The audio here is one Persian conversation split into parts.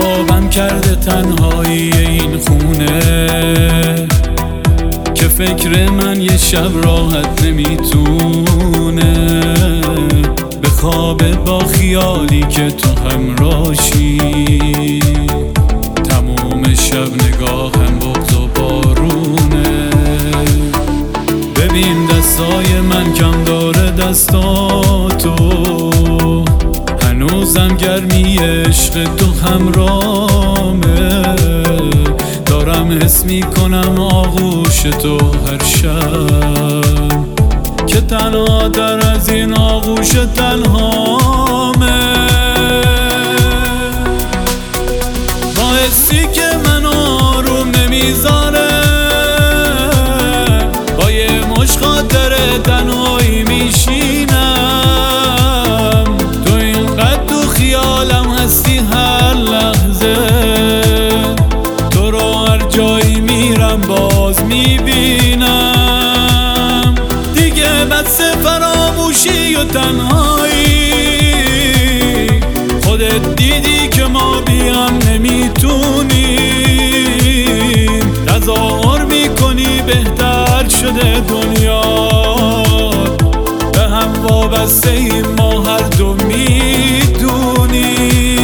خرابم کرده تنهایی این خونه که فکر من یه شب راحت نمیتونه بخوابه با خیالی که تو همراشی. تموم شب نگاهم بغض و بارونه. ببین دستای من کم داره دستاتو، هنوزم گرمی عشق تو همرامه. دارم حس میکنم آغوش تو هر شب که تنها تر از این آغوش تنهامه. با حسی که من آروم نمیذاره، با یه مش خاطر تنهایی میشینم. تو اینقدر تو خیالم هستی هر لحظه، تو رو هر جایی میرم باز میبینم. دیگه بس فراموشی و تنهایی، خودت دیدی که ما بیام نمیتونیم. تظاهر میکنی بهتر شده دنیا، به هم وابسته ایم ما هر دو میدونیم.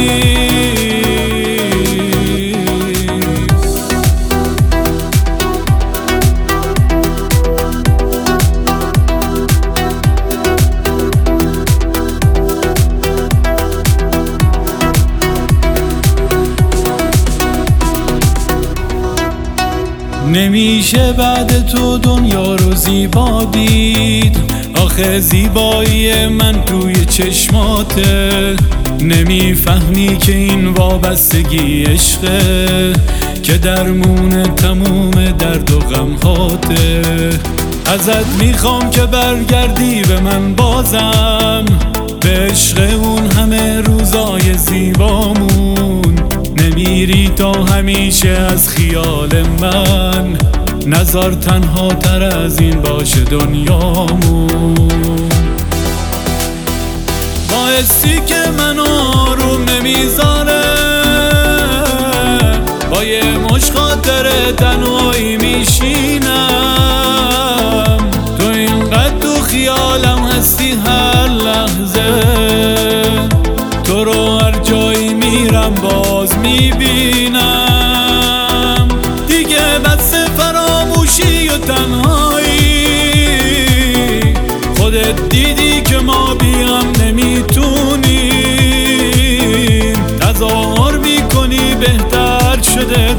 نمیشه بعد تو دنیا رو زیبا دید، آخه زیبایی من توی چشماته. نمیفهمی که این وابستگی عشقه که درمون تموم درد و غمهاته. ازت میخوام که برگردی به من بازم، به عشق اون همه روزای زیبامون. نمیری تا همیشه از خیال من، نظر تنها تر از این باشه دنیامون. با حسی که من آروم نمیذاره، با یه مش خاطر تنهایی میشینم. تو اینقدر تو خیالم هستی هر لحظه، تو رو هر جایی میرم باز میبینم. دیگه بس فراموشی و تنهایی، خودت دیدی که ما بیام نمیتونیم. تظاهر میکنی بهتر شده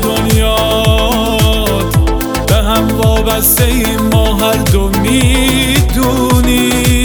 دنیات، به هم وابسته ایم ما هر دو میدونیم.